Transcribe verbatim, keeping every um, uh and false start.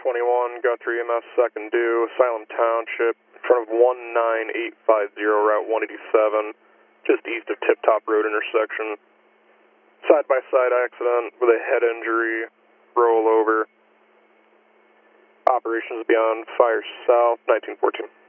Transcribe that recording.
twenty-one, Guthrie E M S second due, Salem Township, in front of one nine eight five zero, Route one eighty-seven, just east of Tip Top Road intersection. Side-by-side accident with a head injury, rollover. Operations beyond Fire South, nineteen fourteen.